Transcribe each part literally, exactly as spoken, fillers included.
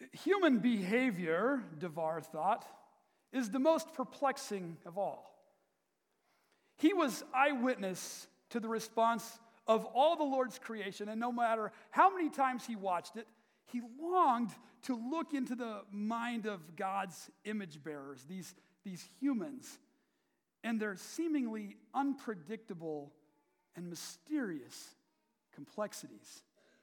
Human behavior, Devar thought, is the most perplexing of all. He was eyewitness to the response of all the Lord's creation, and no matter how many times he watched it, he longed to look into the mind of God's image bearers, these, these humans, and their seemingly unpredictable and mysterious complexities.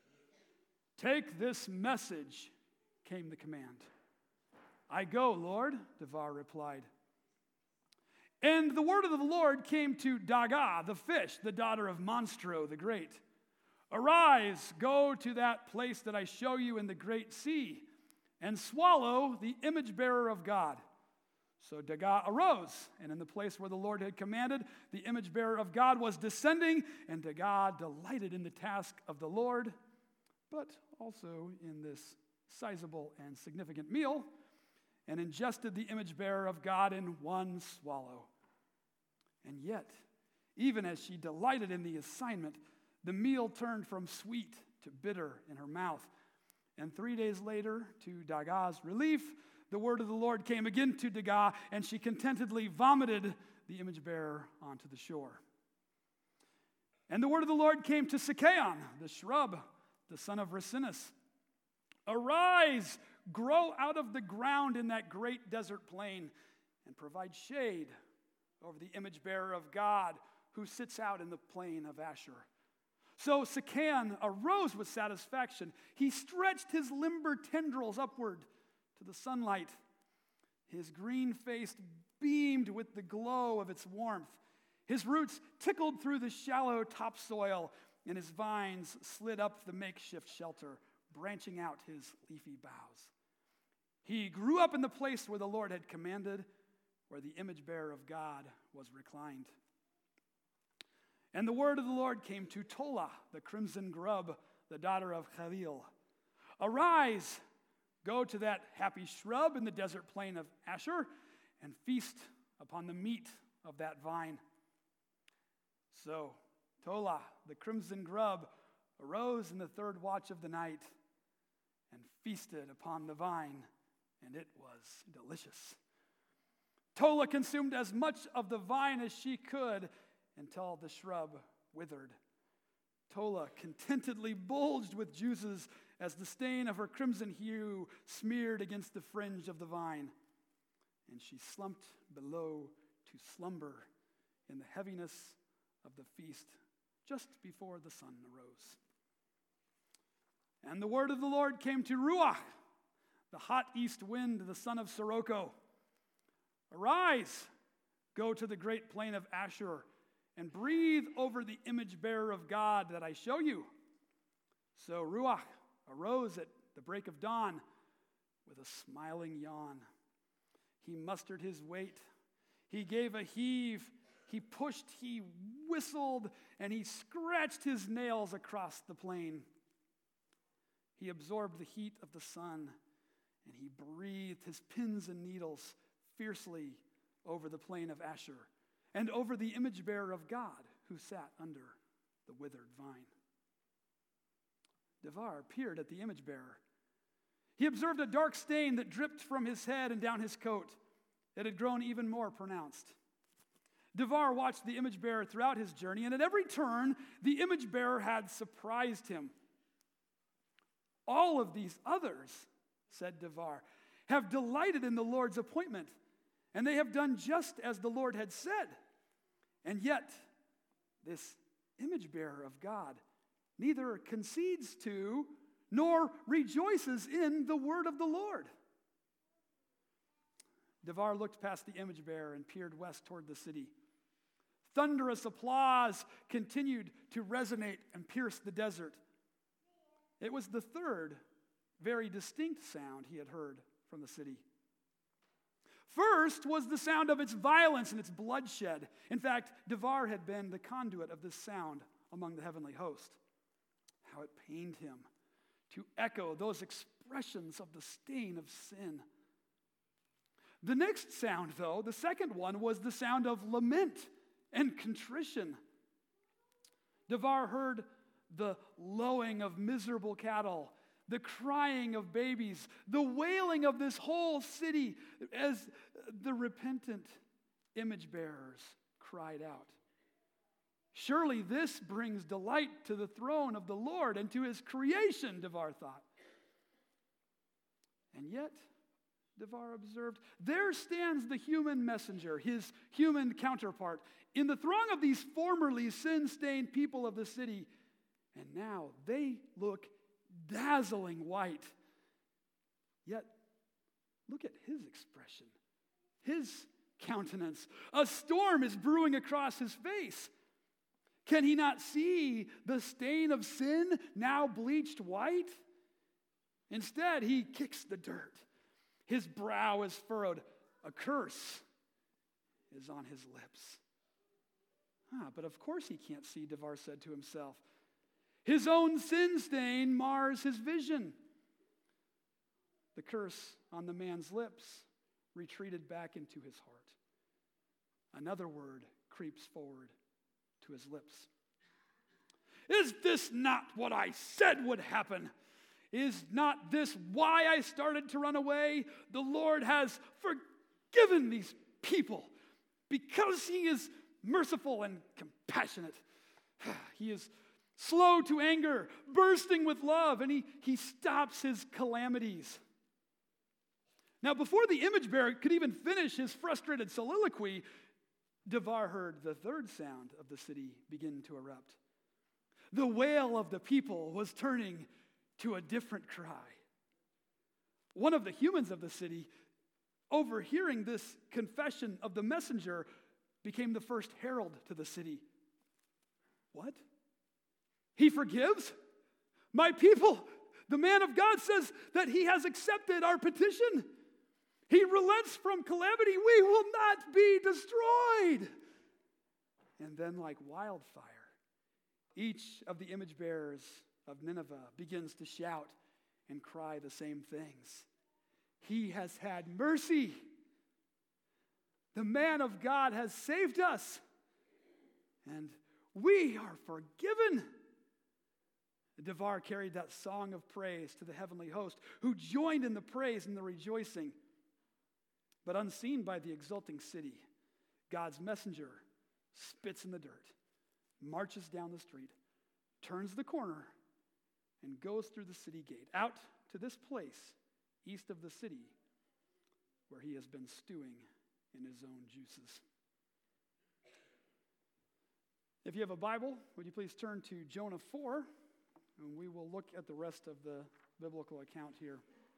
"Take this message," came the command. "I go, Lord," Devar replied. And the word of the Lord came to Daga, the fish, the daughter of Monstro the Great. "Arise, go to that place that I show you in the great sea, and swallow the image bearer of God." So Daga arose, and in the place where the Lord had commanded, the image bearer of God was descending, and Daga delighted in the task of the Lord, but also in this sizable and significant meal, and ingested the image bearer of God in one swallow. And yet, even as she delighted in the assignment, the meal turned from sweet to bitter in her mouth. And three days later, to Daga's relief, the word of the Lord came again to Daga, and she contentedly vomited the image bearer onto the shore. And the word of the Lord came to Sikaon, the shrub, the son of Racinus. "Arise, grow out of the ground in that great desert plain, and provide shade over the image bearer of God who sits out in the plain of Asher." So Sikaon arose with satisfaction. He stretched his limber tendrils upward to the sunlight. His green face beamed with the glow of its warmth. His roots tickled through the shallow topsoil, and his vines slid up the makeshift shelter, branching out his leafy boughs. He grew up in the place where the Lord had commanded, where the image bearer of God was reclined. And the word of the Lord came to Tola, the crimson grub, the daughter of Chalil. "Arise, go to that happy shrub in the desert plain of Asher, and feast upon the meat of that vine." So Tola, the crimson grub, arose in the third watch of the night and feasted upon the vine, and it was delicious. Tola consumed as much of the vine as she could until the shrub withered. Tola contentedly bulged with juices as the stain of her crimson hue smeared against the fringe of the vine, and she slumped below to slumber in the heaviness of the feast just before the sun arose. And the word of the Lord came to Ruach, the hot east wind, the son of Sirocco. "Arise, go to the great plain of Asher, and breathe over the image bearer of God that I show you." So Ruach arose at the break of dawn with a smiling yawn. He mustered his weight. He gave a heave. He pushed, he whistled, and he scratched his nails across the plain. He absorbed the heat of the sun, and he breathed his pins and needles fiercely over the plain of Asher and over the image bearer of God who sat under the withered vine. Devar peered at the image bearer. He observed a dark stain that dripped from his head and down his coat. It had grown even more pronounced. Devar watched the image bearer throughout his journey, and at every turn, the image bearer had surprised him. "All of these others," said Devar, "have delighted in the Lord's appointment, and they have done just as the Lord had said. And yet, this image bearer of God neither concedes to nor rejoices in the word of the Lord." Devar looked past the image bearer and peered west toward the city. Thunderous applause continued to resonate and pierce the desert. It was the third, very distinct sound he had heard from the city. First was the sound of its violence and its bloodshed. In fact, Devar had been the conduit of this sound among the heavenly host. How it pained him to echo those expressions of the stain of sin. The next sound, though, the second one, was the sound of lament and contrition. Devar heard the lowing of miserable cattle, the crying of babies, the wailing of this whole city as the repentant image bearers cried out. Surely this brings delight to the throne of the Lord and to his creation, Devar thought. And yet, Devar observed, there stands the human messenger, his human counterpart, in the throng of these formerly sin-stained people of the city, and now they look dazzling white. Yet, look at his expression, his countenance. A storm is brewing across his face. Can he not see the stain of sin now bleached white? Instead, he kicks the dirt. His brow is furrowed. A curse is on his lips. Ah, but of course he can't see, Devar said to himself. His own sin stain mars his vision. The curse on the man's lips retreated back into his heart. Another word creeps forward to his lips. Is this not what I said would happen? Is not this why I started to run away? The Lord has forgiven these people because he is merciful and compassionate. He is slow to anger, bursting with love, and he, he stops his calamities. Now, before the image bearer could even finish his frustrated soliloquy, Devar heard the third sound of the city begin to erupt. The wail of the people was turning to a different cry. One of the humans of the city, overhearing this confession of the messenger, became the first herald to the city. What? He forgives? My people, the man of God says that he has accepted our petition. He relents from calamity. We will not be destroyed. And then, like wildfire, each of the image bearers of Nineveh begins to shout and cry the same things. He has had mercy. The man of God has saved us, and we are forgiven. Devar carried that song of praise to the heavenly host, who joined in the praise and the rejoicing. But unseen by the exulting city, God's messenger spits in the dirt, marches down the street, turns the corner, and goes through the city gate, out to this place east of the city where he has been stewing in his own juices. If you have a Bible, would you please turn to Jonah four, and we will look at the rest of the biblical account here.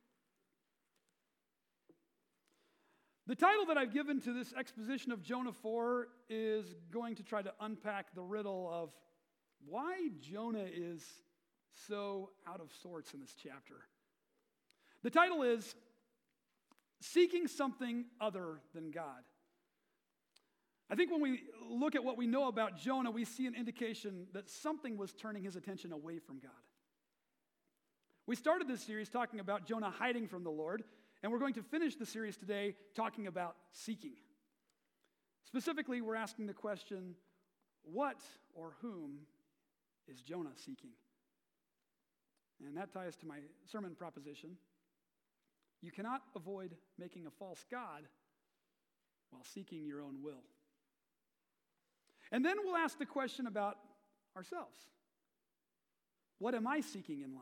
The title that I've given to this exposition of Jonah four is going to try to unpack the riddle of why Jonah is so out of sorts in this chapter. The title is Seeking Something Other Than God. I think when we look at what we know about Jonah, we see an indication that something was turning his attention away from God. We started this series talking about Jonah hiding from the Lord, and we're going to finish the series today talking about seeking. Specifically, we're asking the question, what or whom is Jonah seeking? And that ties to my sermon proposition. You cannot avoid making a false god while seeking your own will. And then we'll ask the question about ourselves. What am I seeking in life?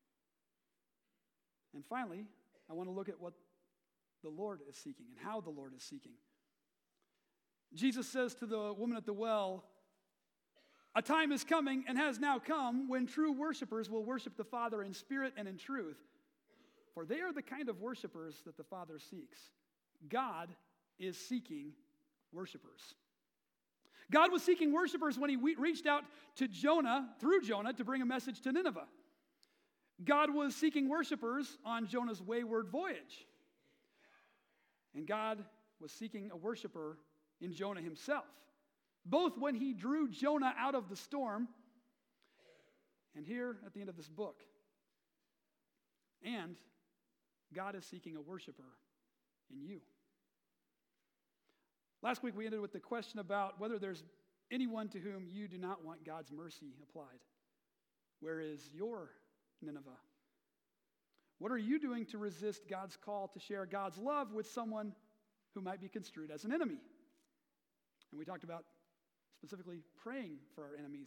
And finally, I want to look at what the Lord is seeking and how the Lord is seeking. Jesus says to the woman at the well, a time is coming and has now come when true worshipers will worship the Father in spirit and in truth, for they are the kind of worshipers that the Father seeks. God is seeking worshipers. God was seeking worshipers when he reached out to Jonah, through Jonah, to bring a message to Nineveh. God was seeking worshipers on Jonah's wayward voyage. And God was seeking a worshiper in Jonah himself, both when he drew Jonah out of the storm and here at the end of this book. And God is seeking a worshiper in you. Last week we ended with the question about whether there's anyone to whom you do not want God's mercy applied. Where is your Nineveh? What are you doing to resist God's call to share God's love with someone who might be construed as an enemy? And we talked about specifically praying for our enemies.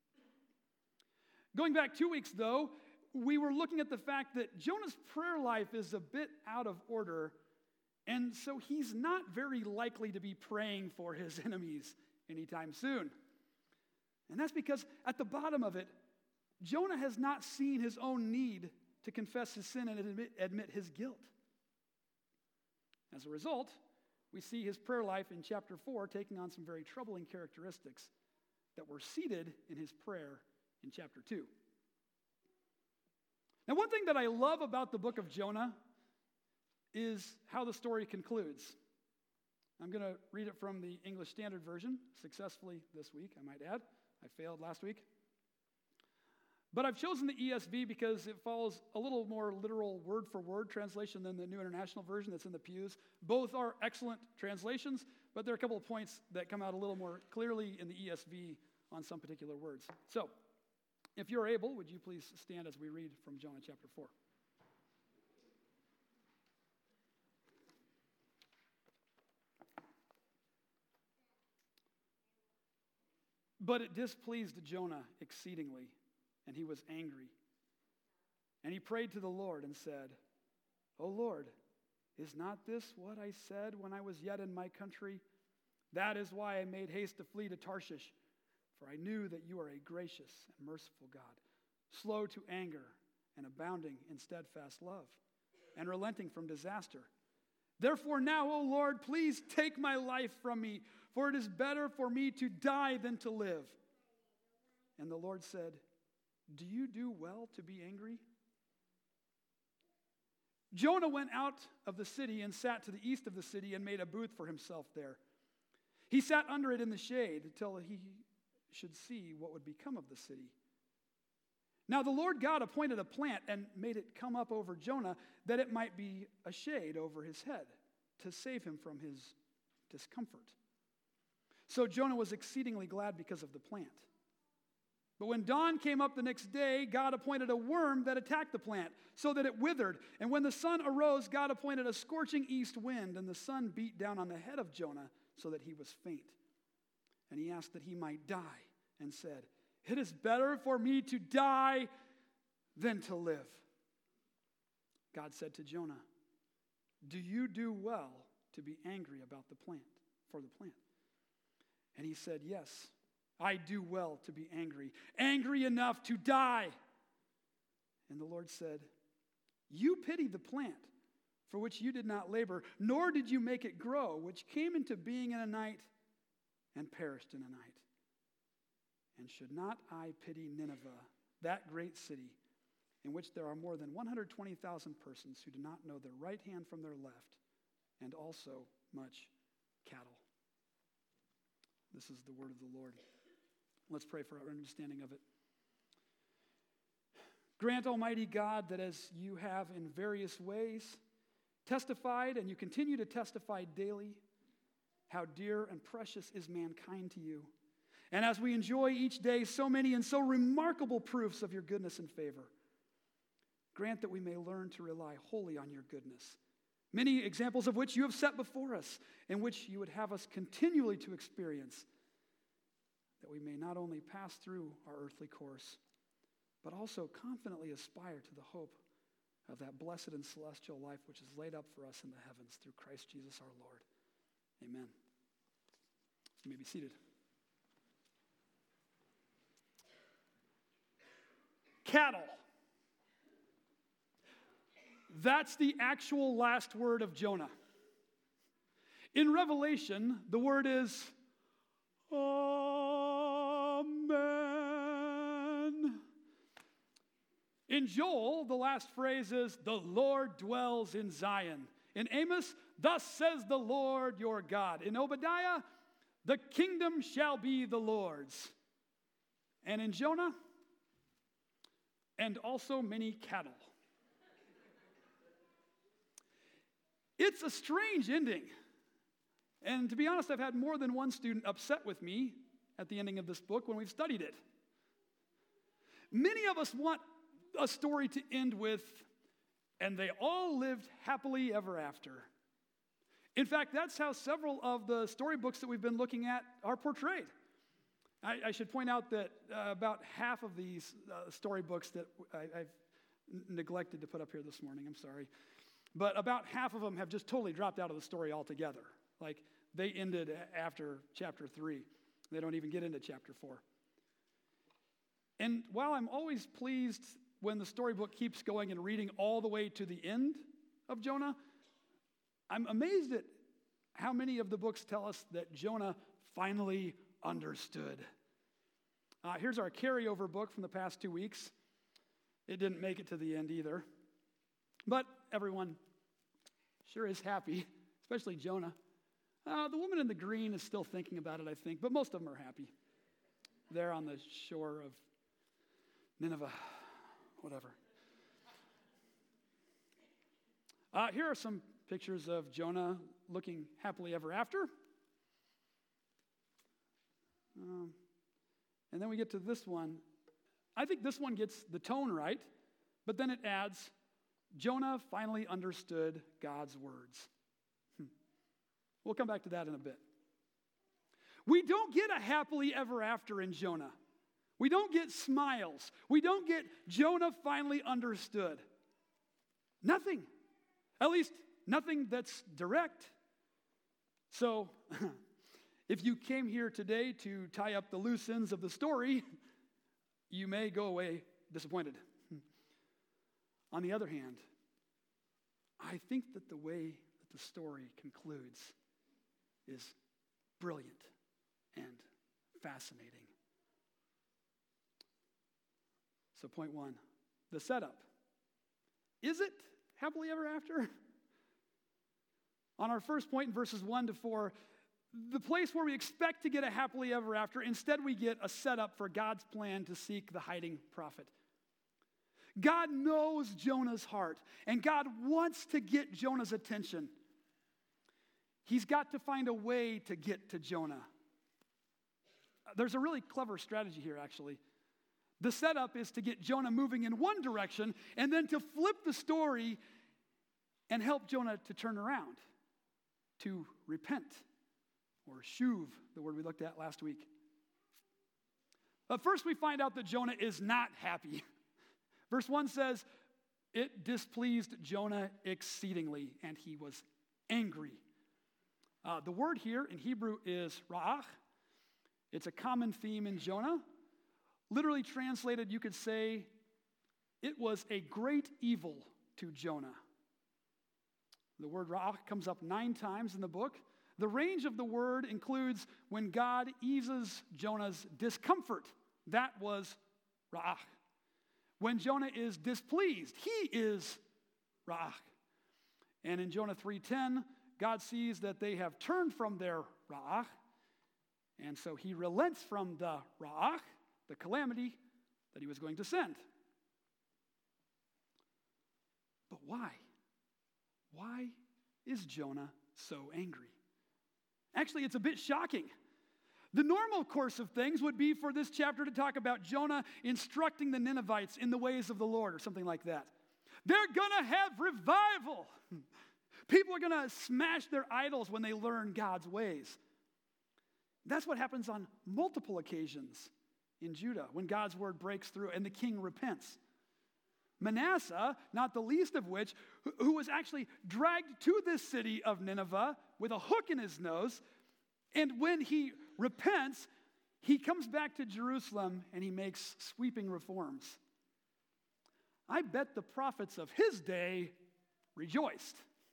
Going back two weeks, though, we were looking at the fact that Jonah's prayer life is a bit out of order, and so he's not very likely to be praying for his enemies anytime soon. And that's because at the bottom of it, Jonah has not seen his own need to confess his sin and admit, admit his guilt. As a result, we see his prayer life in chapter four taking on some very troubling characteristics that were seated in his prayer in chapter two. Now, one thing that I love about the book of Jonah is how the story concludes. I'm going to read it from the English Standard Version, successfully this week, I might add. I failed last week. But I've chosen the E S V because it follows a little more literal word-for-word translation than the New International Version that's in the pews. Both are excellent translations, but there are a couple of points that come out a little more clearly in the E S V on some particular words. So, if you're able, would you please stand as we read from Jonah chapter four? But it displeased Jonah exceedingly, and he was angry. And he prayed to the Lord and said, O Lord, is not this what I said when I was yet in my country? That is why I made haste to flee to Tarshish, for I knew that you are a gracious and merciful God, slow to anger and abounding in steadfast love, and relenting from disaster. Therefore now, O Lord, please take my life from me, for it is better for me to die than to live. And the Lord said, Do you do well to be angry? Jonah went out of the city and sat to the east of the city and made a booth for himself there. He sat under it in the shade until he should see what would become of the city. Now the Lord God appointed a plant and made it come up over Jonah, that it might be a shade over his head, to save him from his discomfort. So Jonah was exceedingly glad because of the plant. But when dawn came up the next day, God appointed a worm that attacked the plant, so that it withered. And when the sun arose, God appointed a scorching east wind, and the sun beat down on the head of Jonah, so that he was faint. And he asked that he might die, and said, It is better for me to die than to live. God said to Jonah, Do you do well to be angry about the plant, for the plant? And he said, Yes, I do well to be angry, angry enough to die. And the Lord said, You pity the plant, for which you did not labor, nor did you make it grow, which came into being in a night and perished in a night. And should not I pity Nineveh, that great city, in which there are more than one hundred twenty thousand persons who do not know their right hand from their left, and also much cattle? This is the word of the Lord. Let's pray for our understanding of it. Grant, Almighty God, that as you have in various ways testified, and you continue to testify daily, how dear and precious is mankind to you. And as we enjoy each day so many and so remarkable proofs of your goodness and favor, grant that we may learn to rely wholly on your goodness, many examples of which you have set before us, and which you would have us continually to experience, that we may not only pass through our earthly course, but also confidently aspire to the hope of that blessed and celestial life which is laid up for us in the heavens through Christ Jesus our Lord. Amen. You may be seated. Cattle. That's the actual last word of Jonah. In Revelation, the word is Amen. In Joel, the last phrase is, the Lord dwells in Zion. In Amos, thus says the Lord your God. In Obadiah, the kingdom shall be the Lord's. And in Jonah, and also many cattle. It's a strange ending. And to be honest, I've had more than one student upset with me at the ending of this book when we've studied it. Many of us want a story to end with and they all lived happily ever after. In fact, that's how several of the storybooks that we've been looking at are portrayed. I, I should point out that uh, about half of these uh, storybooks that I, I've n- neglected to put up here this morning, I'm sorry, but about half of them have just totally dropped out of the story altogether. Like, they ended after chapter three. They don't even get into chapter four. And while I'm always pleased when the storybook keeps going and reading all the way to the end of Jonah, I'm amazed at how many of the books tell us that Jonah finally understood. Uh, here's our carryover book from the past two weeks. It didn't make it to the end either. But everyone sure is happy, especially Jonah. Uh, the woman in the green is still thinking about it, I think, but most of them are happy. They're on the shore of Nineveh, whatever. Uh, here are some pictures of Jonah looking happily ever after. Um, and then we get to this one. I think this one gets the tone right, but then it adds, Jonah finally understood God's words. Hmm. We'll come back to that in a bit. We don't get a happily ever after in Jonah. We don't get smiles. We don't get Jonah finally understood. Nothing. At least nothing that's direct. So, if you came here today to tie up the loose ends of the story, you may go away disappointed. On the other hand, I think that the way that the story concludes is brilliant and fascinating. So point one, the setup. Is it happily ever after? On our first point in verses one to four, the place where we expect to get a happily ever after, instead we get a setup for God's plan to seek the hiding prophet. God knows Jonah's heart, and God wants to get Jonah's attention. He's got to find a way to get to Jonah. There's a really clever strategy here, actually. The setup is to get Jonah moving in one direction, and then to flip the story and help Jonah to turn around, to repent, or shuv, the word we looked at last week. But first we find out that Jonah is not happy. Verse one says, it displeased Jonah exceedingly, and he was angry. Uh, the word here in Hebrew is ra'ach. It's a common theme in Jonah. Literally translated, you could say, it was a great evil to Jonah. The word ra'ach comes up nine times in the book. The range of the word includes when God eases Jonah's discomfort. That was ra'ach. When Jonah is displeased, he is ra'ach. And in Jonah three ten, God sees that they have turned from their ra'ach, and so he relents from the ra'ach, the calamity that he was going to send. But why? Why is Jonah so angry? Actually, it's a bit shocking. The normal course of things would be for this chapter to talk about Jonah instructing the Ninevites in the ways of the Lord or something like that. They're going to have revival. People are going to smash their idols when they learn God's ways. That's what happens on multiple occasions in Judah when God's word breaks through and the king repents. Manasseh, not the least of which, who was actually dragged to this city of Nineveh with a hook in his nose, and when he repents, he comes back to Jerusalem and he makes sweeping reforms. I bet the prophets of his day rejoiced.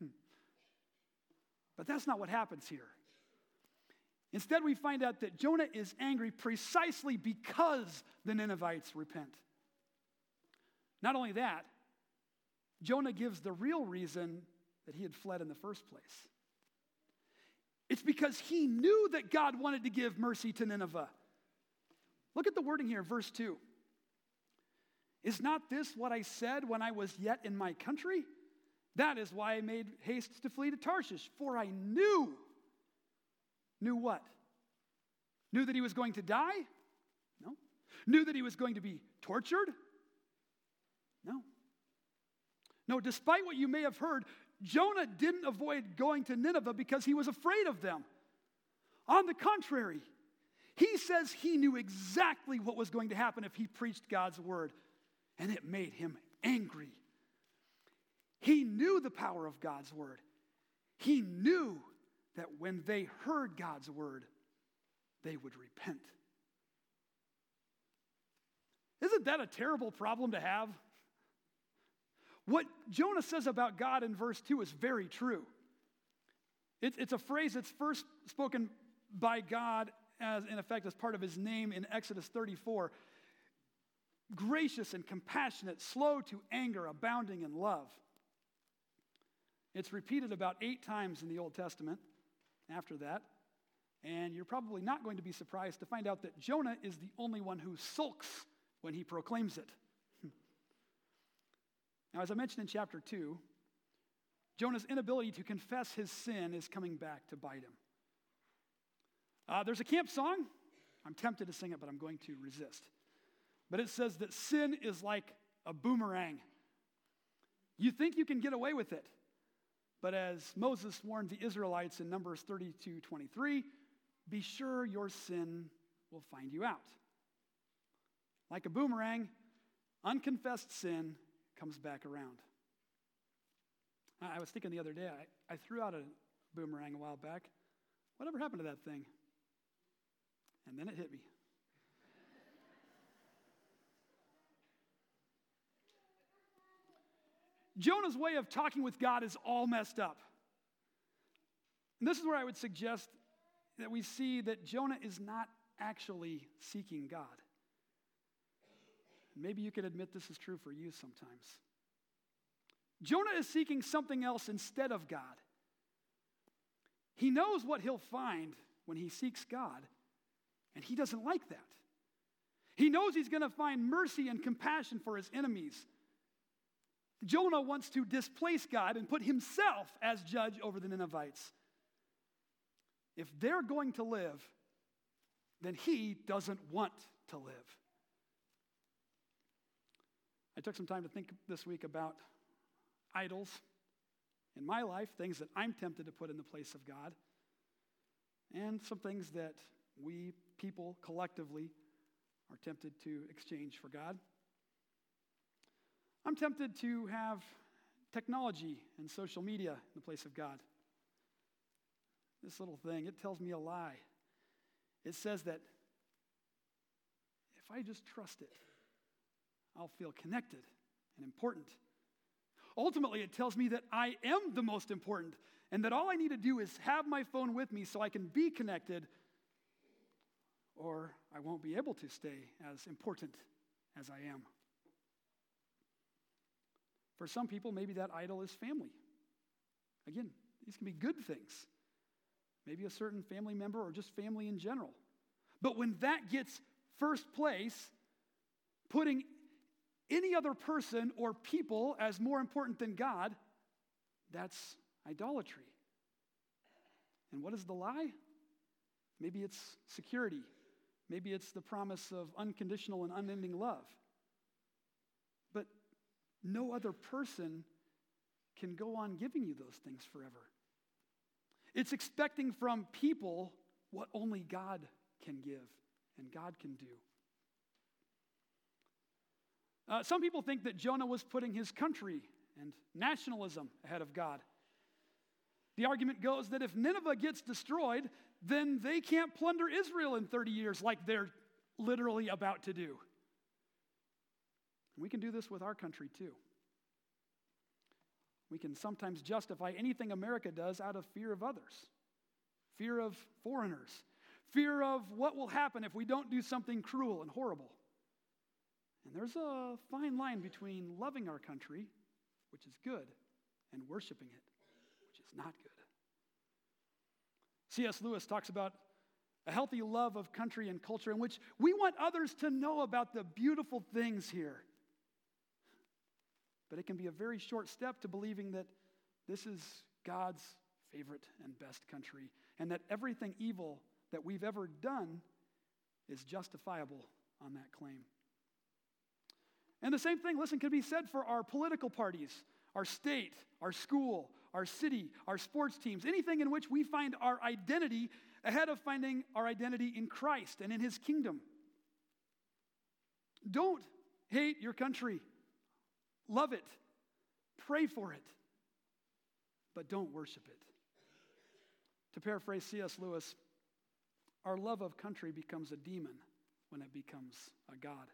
But that's not what happens here. Instead, we find out that Jonah is angry precisely because the Ninevites repent. Not only that, Jonah gives the real reason that he had fled in the first place. It's because he knew that God wanted to give mercy to Nineveh. Look at the wording here, verse two. Is not this what I said when I was yet in my country? That is why I made haste to flee to Tarshish, for I knew. Knew what? Knew that he was going to die? No. Knew that he was going to be tortured? No. No, despite what you may have heard, Jonah didn't avoid going to Nineveh because he was afraid of them. On the contrary, he says he knew exactly what was going to happen if he preached God's word, and it made him angry. He knew the power of God's word. He knew that when they heard God's word, they would repent. Isn't that a terrible problem to have? What Jonah says about God in verse two is very true. It's, it's a phrase that's first spoken by God as, in effect, as part of his name in Exodus thirty-four. Gracious and compassionate, slow to anger, abounding in love. It's repeated about eight times in the Old Testament after that. And you're probably not going to be surprised to find out that Jonah is the only one who sulks when he proclaims it. Now, as I mentioned in chapter two, Jonah's inability to confess his sin is coming back to bite him. Uh, there's a camp song. I'm tempted to sing it, but I'm going to resist. But it says that sin is like a boomerang. You think you can get away with it. But as Moses warned the Israelites in Numbers thirty-two twenty-three, be sure your sin will find you out. Like a boomerang, unconfessed sin comes back around. I was thinking the other day, I, I threw out a boomerang a while back. Whatever happened to that thing? And then it hit me. Jonah's way of talking with God is all messed up. And this is where I would suggest that we see that Jonah is not actually seeking God. Maybe you can admit this is true for you sometimes. Jonah is seeking something else instead of God. He knows what he'll find when he seeks God, and he doesn't like that. He knows he's going to find mercy and compassion for his enemies. Jonah wants to displace God and put himself as judge over the Ninevites. If they're going to live, then he doesn't want to live. I took some time to think this week about idols in my life, things that I'm tempted to put in the place of God, and some things that we people collectively are tempted to exchange for God. I'm tempted to have technology and social media in the place of God. This little thing, it tells me a lie. It says that if I just trust it, I'll feel connected and important. Ultimately, it tells me that I am the most important and that all I need to do is have my phone with me so I can be connected, or I won't be able to stay as important as I am. For some people, maybe that idol is family. Again, these can be good things. Maybe a certain family member or just family in general. But when that gets first place, putting any other person or people as more important than God, that's idolatry. And what is the lie? Maybe it's security. Maybe it's the promise of unconditional and unending love. But no other person can go on giving you those things forever. It's expecting from people what only God can give and God can do. Uh, some people think that Jonah was putting his country and nationalism ahead of God. The argument goes that if Nineveh gets destroyed, then they can't plunder Israel in thirty years like they're literally about to do. We can do this with our country too. We can sometimes justify anything America does out of fear of others, fear of foreigners, fear of what will happen if we don't do something cruel and horrible. And there's a fine line between loving our country, which is good, and worshiping it, which is not good. C S Lewis talks about a healthy love of country and culture in which we want others to know about the beautiful things here. But it can be a very short step to believing that this is God's favorite and best country, and that everything evil that we've ever done is justifiable on that claim. And the same thing, listen, can be said for our political parties, our state, our school, our city, our sports teams, anything in which we find our identity ahead of finding our identity in Christ and in his kingdom. Don't hate your country. Love it. Pray for it. But don't worship it. To paraphrase C S Lewis, our love of country becomes a demon when it becomes a god.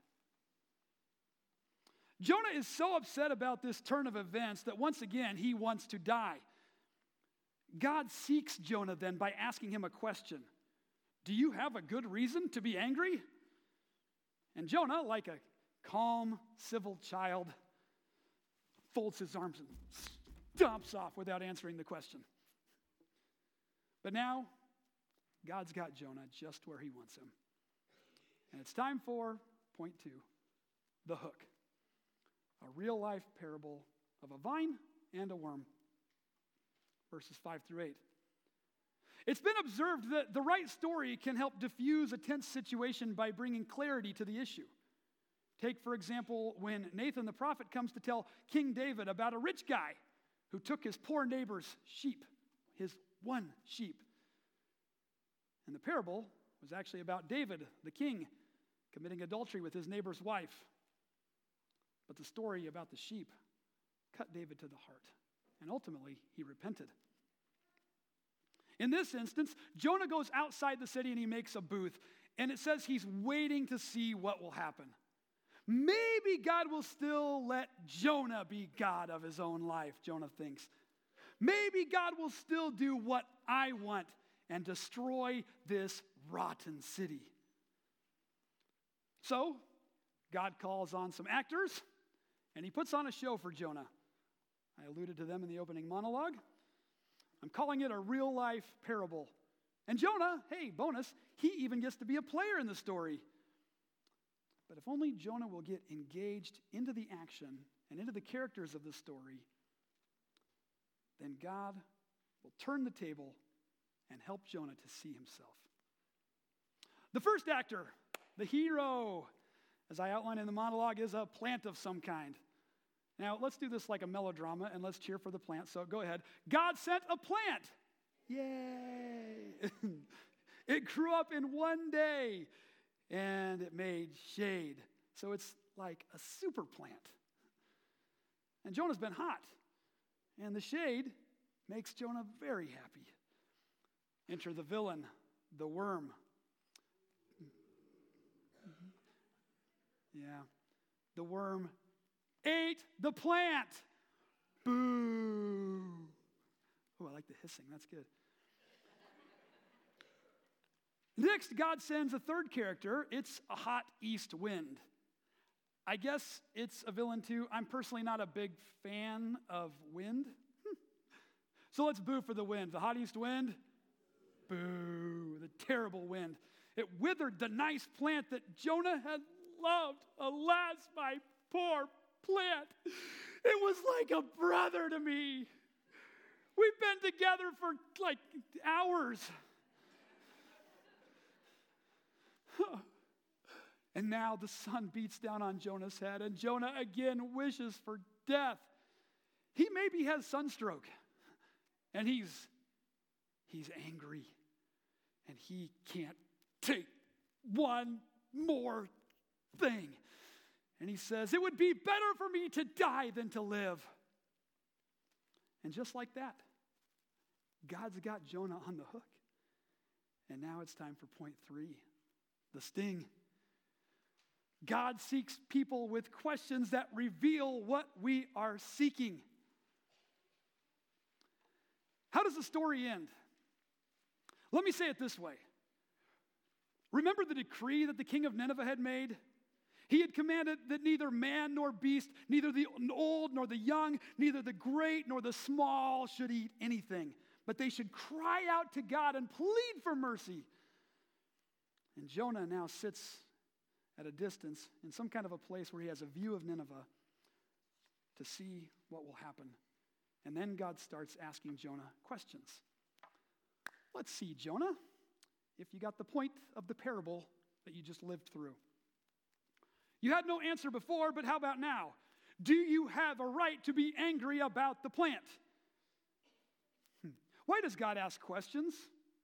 Jonah is so upset about this turn of events that once again he wants to die. God seeks Jonah then by asking him a question. Do you have a good reason to be angry? And Jonah, like a calm, civil child, folds his arms and stomps off without answering the question. But now, God's got Jonah just where he wants him. And it's time for point two, the hook. A real-life parable of a vine and a worm. Verses five through eight. It's been observed that the right story can help diffuse a tense situation by bringing clarity to the issue. Take, for example, when Nathan the prophet comes to tell King David about a rich guy who took his poor neighbor's sheep, his one sheep. And the parable was actually about David, the king, committing adultery with his neighbor's wife. But the story about the sheep cut David to the heart, and ultimately he repented. In this instance, Jonah goes outside the city and he makes a booth, and it says he's waiting to see what will happen. Maybe God will still let Jonah be God of his own life, Jonah thinks. Maybe God will still do what I want and destroy this rotten city. So, God calls on some actors, and he puts on a show for Jonah. I alluded to them in the opening monologue. I'm calling it a real-life parable. And Jonah, hey, bonus, he even gets to be a player in the story. But if only Jonah will get engaged into the action and into the characters of the story, then God will turn the table and help Jonah to see himself. The first actor, the hero, as I outlined in the monologue, is a plant of some kind. Now, let's do this like a melodrama, and let's cheer for the plant. So go ahead. God sent a plant. Yay! It grew up in one day, and it made shade. So it's like a super plant. And Jonah's been hot, and the shade makes Jonah very happy. Enter the villain, the worm. Yeah, the worm ate the plant. Boo. Oh, I like the hissing. That's good. Next, God sends a third character. It's a hot east wind. I guess it's a villain too. I'm personally not a big fan of wind. So let's boo for the wind. The hot east wind. Boo. The terrible wind. It withered the nice plant that Jonah had loved. Alas, my poor plant. It was like a brother to me. We've been together for like hours. And now the sun beats down on Jonah's head, and Jonah again wishes for death. He maybe has sunstroke, and he's he's angry, and he can't take one more thing. And he says, it would be better for me to die than to live. And just like that, God's got Jonah on the hook. And now it's time for point three, the sting. God seeks people with questions that reveal what we are seeking. How does the story end? Let me say it this way. Remember the decree that the king of Nineveh had made? He had commanded that neither man nor beast, neither the old nor the young, neither the great nor the small should eat anything, but they should cry out to God and plead for mercy. And Jonah now sits at a distance in some kind of a place where he has a view of Nineveh to see what will happen. And then God starts asking Jonah questions. Let's see, Jonah, if you got the point of the parable that you just lived through. You had no answer before, but how about now? Do you have a right to be angry about the plant? Why does God ask questions?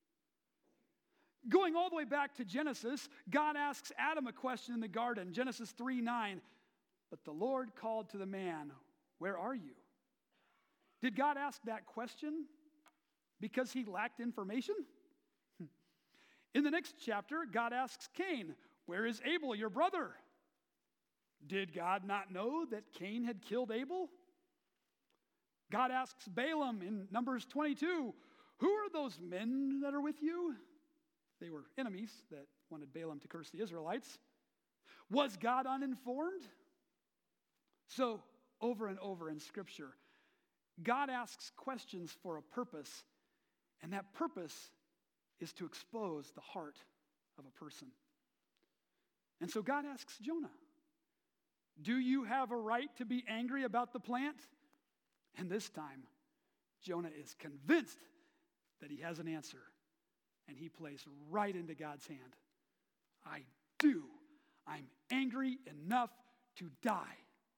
Going all the way back to Genesis, God asks Adam a question in the garden, Genesis three nine. But the Lord called to the man, where are you? Did God ask that question because he lacked information? In the next chapter, God asks Cain, where is Abel, your brother? Did God not know that Cain had killed Abel? God asks Balaam in Numbers twenty-two, who are those men that are with you? They were enemies that wanted Balaam to curse the Israelites. Was God uninformed? So, over and over in Scripture, God asks questions for a purpose, and that purpose is to expose the heart of a person. And so God asks Jonah, do you have a right to be angry about the plant? And this time, Jonah is convinced that he has an answer, and he plays right into God's hand. I do. I'm angry enough to die.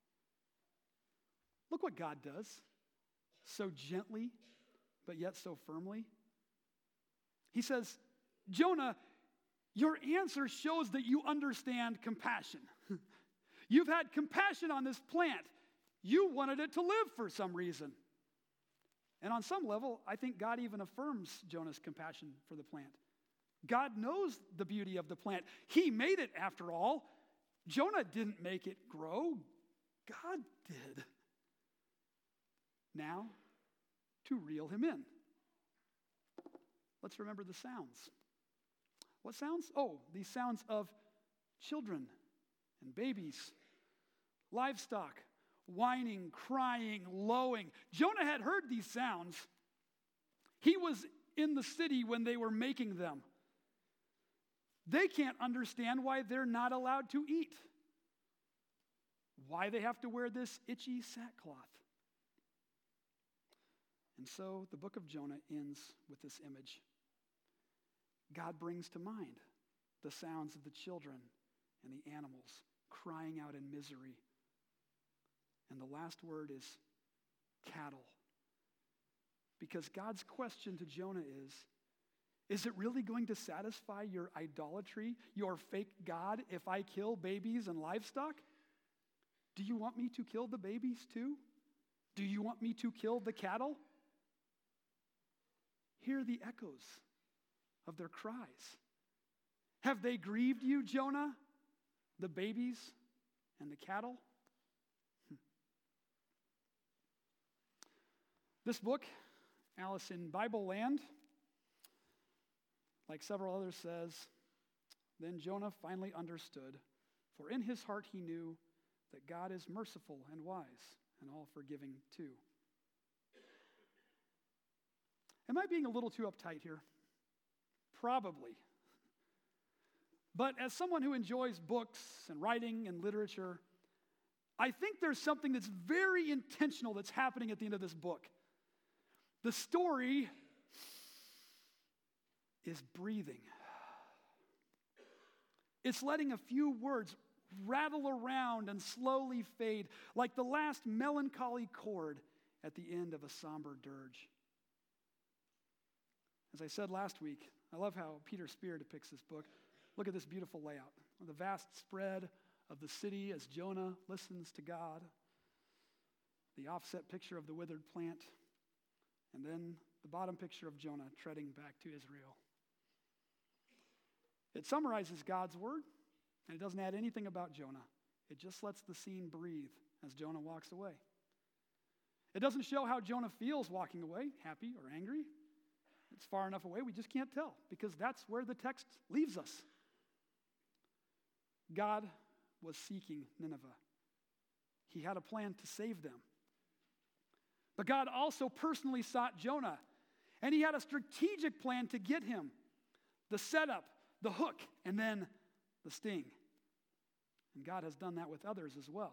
Look what God does, so gently, but yet so firmly. He says, Jonah, your answer shows that you understand compassion. You've had compassion on this plant. You wanted it to live for some reason. And on some level, I think God even affirms Jonah's compassion for the plant. God knows the beauty of the plant. He made it, after all. Jonah didn't make it grow. God did. Now, to reel him in, let's remember the sounds. What sounds? Oh, these sounds of children and babies, livestock, whining, crying, lowing. Jonah had heard these sounds. He was in the city when they were making them. They can't understand why they're not allowed to eat, why they have to wear this itchy sackcloth. And so the book of Jonah ends with this image. God brings to mind the sounds of the children and the animals crying out in misery. And the last word is cattle. Because God's question to Jonah is, is it really going to satisfy your idolatry, your fake God, if I kill babies and livestock? Do you want me to kill the babies too? Do you want me to kill the cattle? Hear the echoes of their cries. Have they grieved you, Jonah? The babies and the cattle? Hmm. This book, Alice in Bible Land, like several others, says, then Jonah finally understood, for in his heart he knew that God is merciful and wise and all forgiving too. Am I being a little too uptight here? Probably. But as someone who enjoys books and writing and literature, I think there's something that's very intentional that's happening at the end of this book. The story is breathing. It's letting a few words rattle around and slowly fade, like the last melancholy chord at the end of a somber dirge. As I said last week, I love how Peter Spear depicts this book. Look at this beautiful layout. The vast spread of the city as Jonah listens to God. The offset picture of the withered plant. And then the bottom picture of Jonah treading back to Israel. It summarizes God's word, and it doesn't add anything about Jonah. It just lets the scene breathe as Jonah walks away. It doesn't show how Jonah feels walking away, happy or angry. It's far enough away, we just can't tell, because that's where the text leaves us. God was seeking Nineveh. He had a plan to save them. But God also personally sought Jonah, and he had a strategic plan to get him. The setup, the hook, and then the sting. And God has done that with others as well.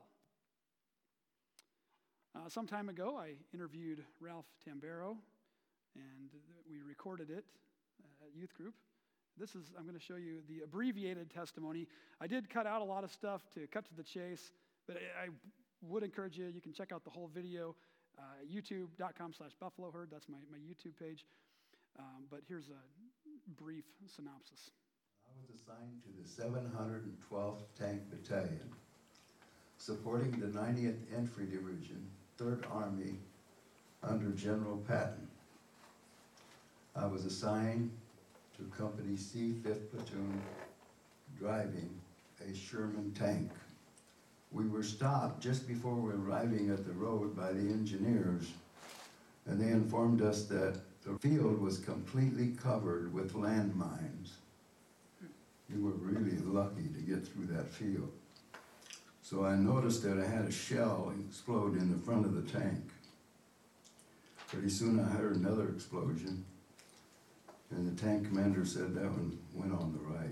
Uh, some time ago, I interviewed Ralph Tambero, and we recorded it at youth group. This is, I'm going to show you the abbreviated testimony. I did cut out a lot of stuff to cut to the chase, but I would encourage you, you can check out the whole video, uh, youtube.com slash Buffalo Herd. That's my, my YouTube page. Um, but here's a brief synopsis. I was assigned to the seven hundred twelfth Tank Battalion, supporting the ninetieth Infantry Division, third Army, under General Patton. I was assigned to Company C, fifth Platoon, driving a Sherman tank. We were stopped just before we were arriving at the road by the engineers, and they informed us that the field was completely covered with landmines. We were really lucky to get through that field. So I noticed that I had a shell explode in the front of the tank. Pretty soon I heard another explosion, and the tank commander said that one went on the right.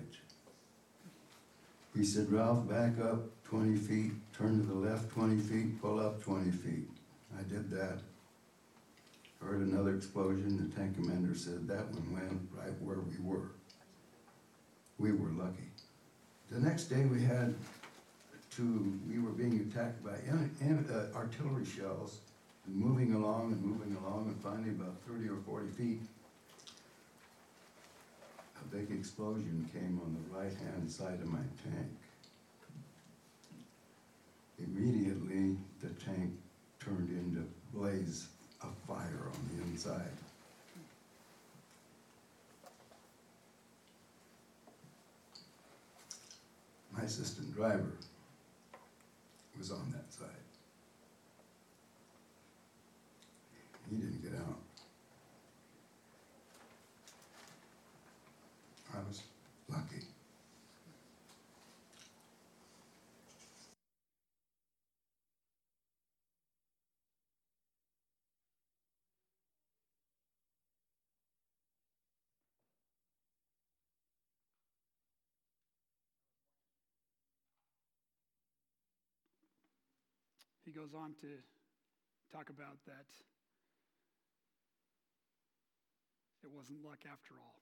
He said, Ralph, back up twenty feet, turn to the left twenty feet, pull up twenty feet. I did that. Heard another explosion. The tank commander said that one went right where we were. We were lucky. The next day we had to, we were being attacked by in, in, uh, artillery shells, and moving along and moving along, and finally about thirty or forty feet, a big explosion came on the right-hand side of my tank. Immediately, the tank turned into a blaze of fire on the inside. My assistant driver was on that side. He didn't get out. I was lucky. He goes on to talk about that it wasn't luck after all.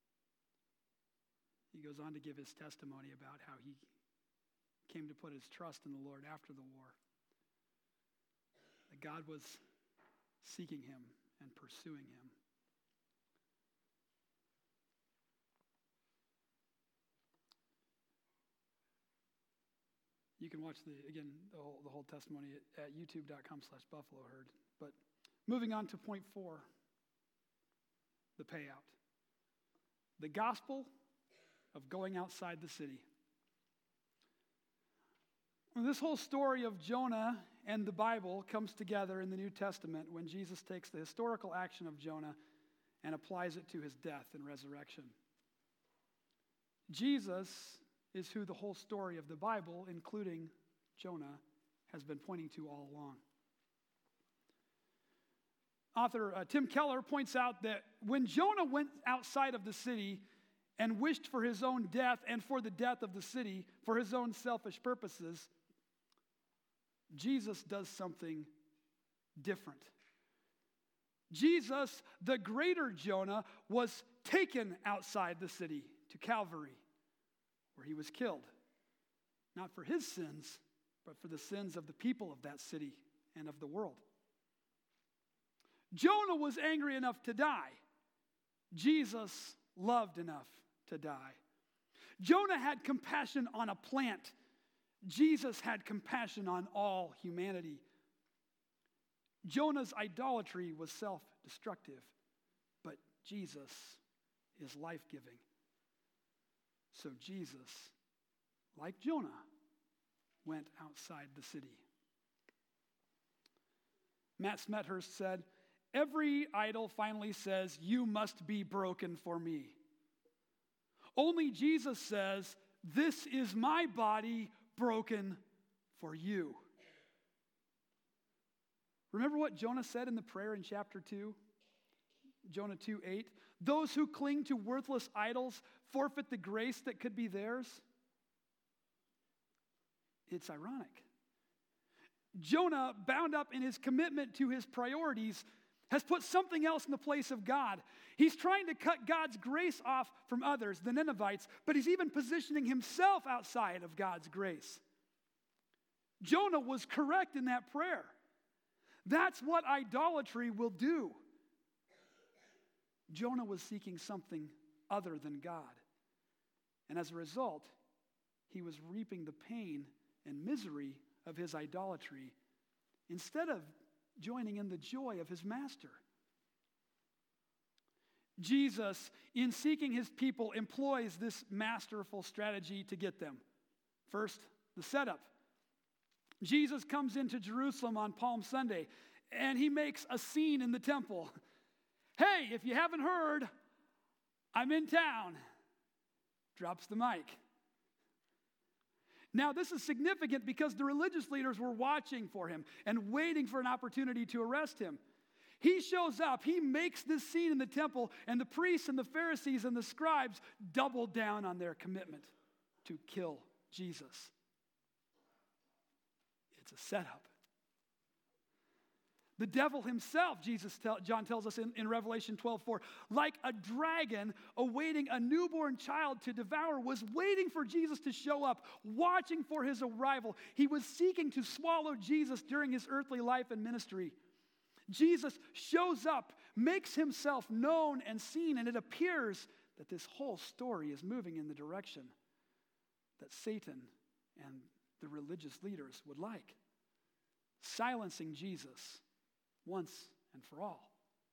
He goes on to give his testimony about how he came to put his trust in the Lord after the war. That God was seeking him and pursuing him. You can watch, the again, the whole, the whole testimony at, at youtube.com slash Buffalo Herd. But moving on to point four, the payout. The gospel of going outside the city. Well, this whole story of Jonah and the Bible comes together in the New Testament when Jesus takes the historical action of Jonah and applies it to his death and resurrection. Jesus is who the whole story of the Bible, including Jonah, has been pointing to all along. Author uh, Tim Keller points out that when Jonah went outside of the city and wished for his own death and for the death of the city for his own selfish purposes, Jesus does something different. Jesus, the greater Jonah, was taken outside the city to Calvary, where he was killed, not for his sins, but for the sins of the people of that city and of the world. Jonah was angry enough to die. Jesus loved enough to die. Jonah had compassion on a plant. Jesus had compassion on all humanity. Jonah's idolatry was self-destructive, but Jesus is life-giving. So Jesus, like Jonah, went outside the city. Matt Smethurst said, "Every idol finally says, 'You must be broken for me.' Only Jesus says, 'This is my body broken for you.'" Remember what Jonah said in the prayer in chapter two? Jonah two eight. "Those who cling to worthless idols forfeit the grace that could be theirs." It's ironic. Jonah, bound up in his commitment to his priorities, has put something else in the place of God. He's trying to cut God's grace off from others, the Ninevites, but he's even positioning himself outside of God's grace. Jonah was correct in that prayer. That's what idolatry will do. Jonah was seeking something other than God. And as a result, he was reaping the pain and misery of his idolatry instead of joining in the joy of his master. Jesus, in seeking his people, employs this masterful strategy to get them. First, the setup. Jesus comes into Jerusalem on Palm Sunday, and he makes a scene in the temple. Hey, if you haven't heard, I'm in town. Drops the mic. Now, this is significant because the religious leaders were watching for him and waiting for an opportunity to arrest him. He shows up, he makes this scene in the temple, and the priests and the Pharisees and the scribes double down on their commitment to kill Jesus. It's a setup. The devil himself, Jesus tell, John tells us in, in Revelation twelve four, like a dragon awaiting a newborn child to devour, was waiting for Jesus to show up, watching for his arrival. He was seeking to swallow Jesus during his earthly life and ministry. Jesus shows up, makes himself known and seen, and it appears that this whole story is moving in the direction that Satan and the religious leaders would like. Silencing Jesus once and for all.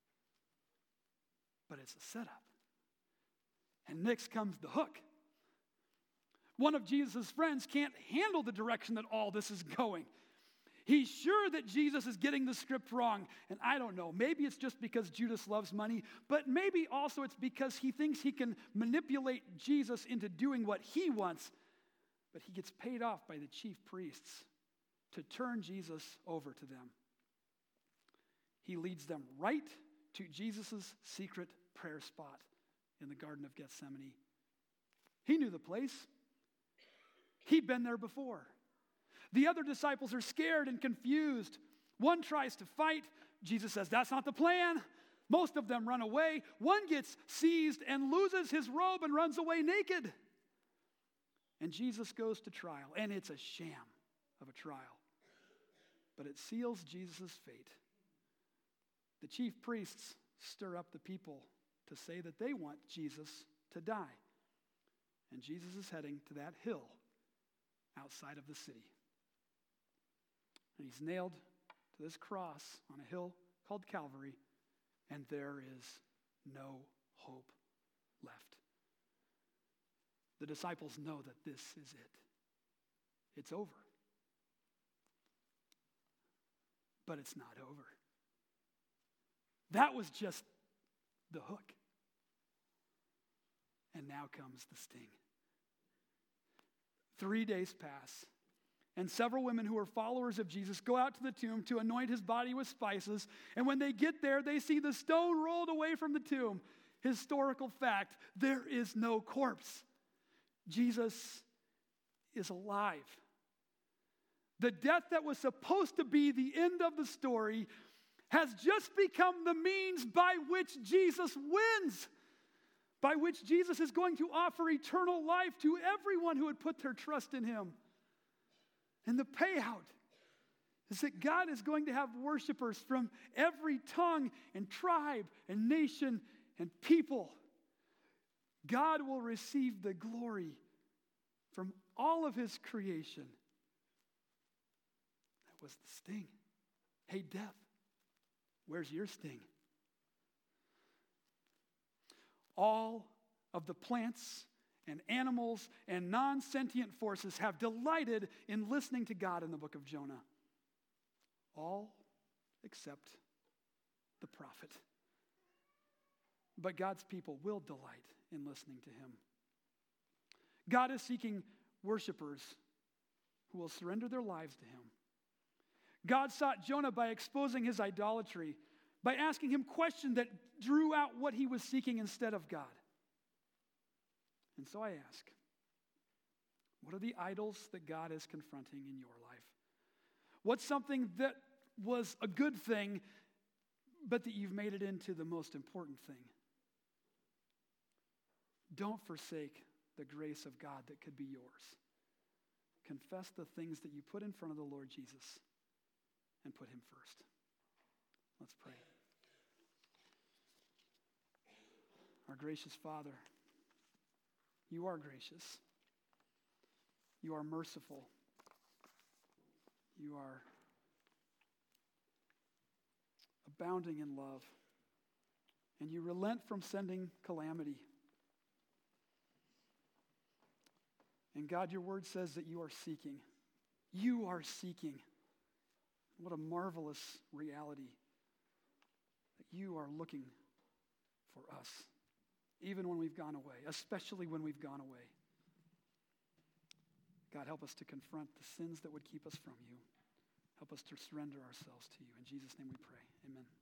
But it's a setup. And next comes the hook. One of Jesus' friends can't handle the direction that all this is going. He's sure that Jesus is getting the script wrong. And I don't know, maybe it's just because Judas loves money, but maybe also it's because he thinks he can manipulate Jesus into doing what he wants. But he gets paid off by the chief priests to turn Jesus over to them. He leads them right to Jesus' secret prayer spot in the Garden of Gethsemane. He knew the place. He'd been there before. The other disciples are scared and confused. One tries to fight. Jesus says, that's not the plan. Most of them run away. One gets seized and loses his robe and runs away naked. And Jesus goes to trial, and it's a sham of a trial. But it seals Jesus' fate. The chief priests stir up the people to say that they want Jesus to die. And Jesus is heading to that hill outside of the city. And he's nailed to this cross on a hill called Calvary, and there is no hope left. The disciples know that this is it. It's over. But it's not over. That was just the hook. And now comes the sting. Three days pass, and several women who are followers of Jesus go out to the tomb to anoint his body with spices. And when they get there, they see the stone rolled away from the tomb. Historical fact, there is no corpse. Jesus is alive. The death that was supposed to be the end of the story has just become the means by which Jesus wins, by which Jesus is going to offer eternal life to everyone who would put their trust in him. And the payout is that God is going to have worshipers from every tongue and tribe and nation and people. God will receive the glory from all of his creation. That was the sting. Hey, death, where's your sting? All of the plants and animals and non-sentient forces have delighted in listening to God in the book of Jonah. All except the prophet. But God's people will delight in listening to him. God is seeking worshipers who will surrender their lives to him. God sought Jonah by exposing his idolatry, by asking him questions that drew out what he was seeking instead of God. And so I ask, what are the idols that God is confronting in your life? What's something that was a good thing, but that you've made it into the most important thing? Don't forsake the grace of God that could be yours. confess the things that you put in front of the Lord Jesus and put him first. Let's pray. Our gracious Father, you are gracious. You are merciful. You are abounding in love. And you relent from sending calamity. And God, your word says that you are seeking. You are seeking. What a marvelous reality that you are looking for us, even when we've gone away, especially when we've gone away. God, help us to confront the sins that would keep us from you. Help us to surrender ourselves to you. In Jesus' name we pray. Amen.